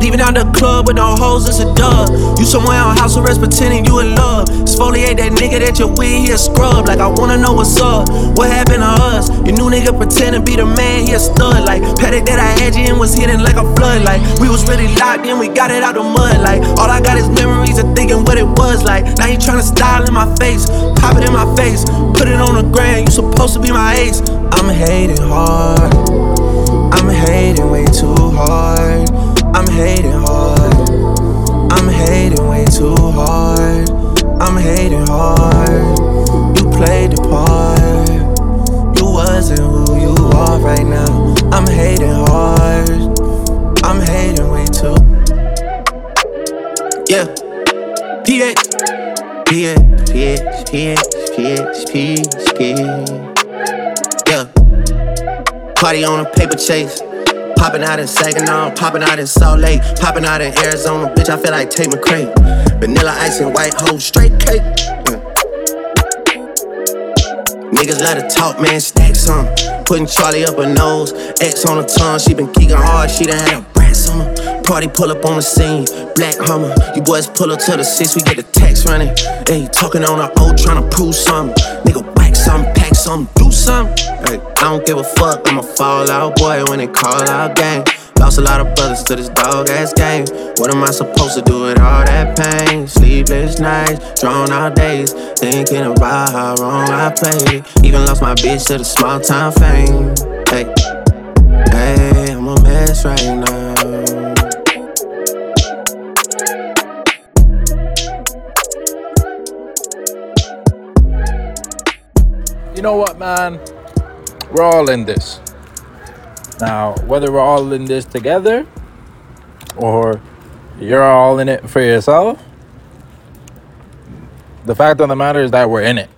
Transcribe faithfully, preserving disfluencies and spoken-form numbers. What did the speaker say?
Leaving out the club with no hoes, it's a dub. You somewhere on house arrest pretending you in love. Exfoliate that nigga that you're with, he a scrub. Like I wanna know what's up, what happened to us? Your new nigga pretend to be the man, he a stud. Like Paddock that I had you in was hidden like a flood. Like we was really locked in, we got it out the mud. Like all I got is memories of thinking what it was like. Now you tryna style in my face, pop it in my face, put it on the ground, you supposed to be my ace. I'm hating hard, I'm hating way too hard. I'm hating hard, I'm hating way too hard. I'm hating hard, you played the part. You wasn't who you are right now. I'm hating hard, I'm hating way too. Yeah, P H P H P H P H P H P H P H. Yeah, party on a paper chase. Popping out in Saginaw, popping out in Salt Lake, popping out in Arizona. Bitch, I feel like Tate McRae. Vanilla ice and white hoe, straight cake. Yeah. Niggas love to talk, man, stack some. Putting Charlie up her nose, X on her tongue. She been geeking hard, she done had a brats on her. Party pull up on the scene, black Hummer. You boys pull up to the six, we get the text running. Hey, talking on the O, tryna prove something. Nigga, whack something, pack something, do something. Hey, I don't give a fuck, I'ma fall out, boy, when they call out gang. Lost a lot of brothers to this dog-ass game. What am I supposed to do with all that pain? Sleepless nights, drawn out days, thinking about how wrong I played. Even lost my bitch to the small-time fame. Hey, hey, I'm a mess right now. You know what, man? We're all in this. Now, whether we're all in this together or you're all in it for yourself, the fact of the matter is that we're in it.